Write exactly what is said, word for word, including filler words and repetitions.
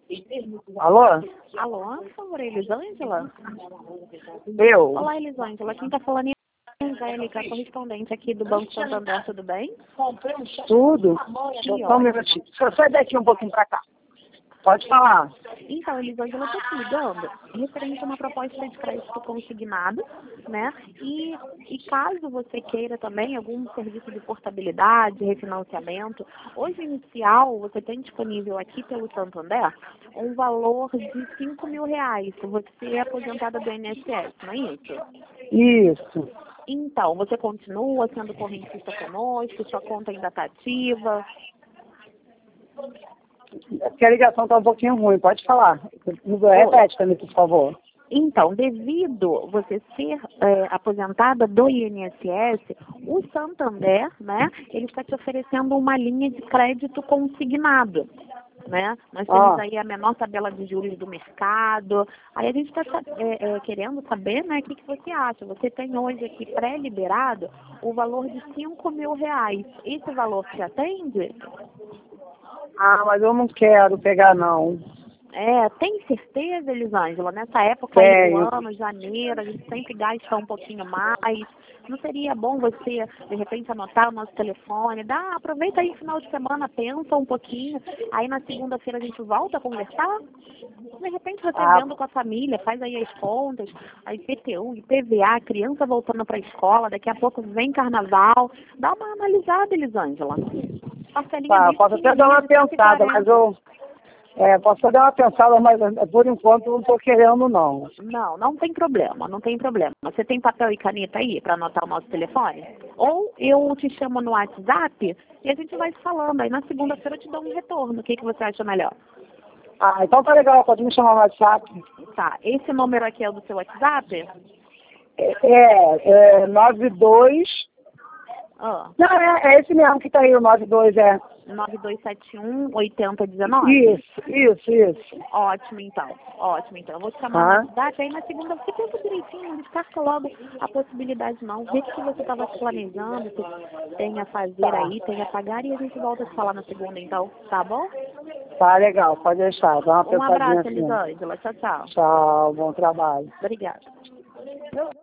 Alô? Alô, por favor, Elisângela? Eu? Olá, Elisângela. Quem está falando é a Angélica, correspondente aqui do Banco Santander, tudo bem? Tudo? Que Só um minutinho. Só sai daqui um pouquinho pra cá. Pode falar. Então, Elisângela, eu estou te ligando referente a uma proposta de crédito consignado, né? E, e caso você queira também algum serviço de portabilidade, refinanciamento, hoje inicial você tem disponível aqui pelo Santander um valor de cinco mil reais. Você é aposentada do I N S S, não é isso? Isso. Então, você continua sendo correntista conosco, sua conta ainda está ativa? Porque a ligação está um pouquinho ruim, pode falar. Repete para mim, por favor. Então, devido você ser é, aposentada do I N S S, o Santander, né, ele está te oferecendo uma linha de crédito consignado, né? Nós temos Ah. aí a menor tabela de juros do mercado. Aí a gente está é, é, querendo saber, né, o que, que você acha. Você tem hoje aqui pré-liberado o valor de cinco mil reais. Esse valor te atende? Ah, mas eu não quero pegar, não. É, tem certeza, Elisângela? Nessa época aí Tenho. do ano, janeiro, a gente sempre gasta um pouquinho mais. Não seria bom você, de repente, anotar o nosso telefone? Dá, aproveita aí final de semana, pensa um pouquinho. Aí na segunda-feira a gente volta a conversar. De repente você Ah. vendo com a família, faz aí as contas, a I P T U, I P V A, criança voltando para a escola, daqui a pouco vem carnaval. Dá uma analisada, Elisângela. Parcelinha Tá, bem posso até dar uma pequenininha de pensada, mas eu... É, posso até dar uma pensada, mas por enquanto eu não estou querendo, não. Não, não tem problema, não tem problema. Você tem papel e caneta aí para anotar o nosso telefone? Ou eu te chamo no WhatsApp e a gente vai se falando. Aí na segunda-feira eu te dou um retorno. O que, que você acha melhor? Ah, então tá legal, pode me chamar no WhatsApp. Tá, esse número aqui é o do seu WhatsApp? É, é, é nove dois... Ah, Não, é, é esse mesmo que tá aí, o nove dois, é. nove dois sete um, oito zero um nove? Isso, isso, isso. Ótimo, então. Ótimo, então. Eu vou te chamar Tá. no WhatsApp, aí na segunda você pensa direitinho, não descarta logo a possibilidade, não. Vê o que você estava se planejando, que tem a fazer Tá. aí, tem a pagar, e a gente volta a se falar na segunda, então. Tá bom? Tá legal, pode deixar, dá uma Um pensadinha abraço, assim. Elisângela. Tchau, tchau. Tchau, bom trabalho. Obrigada.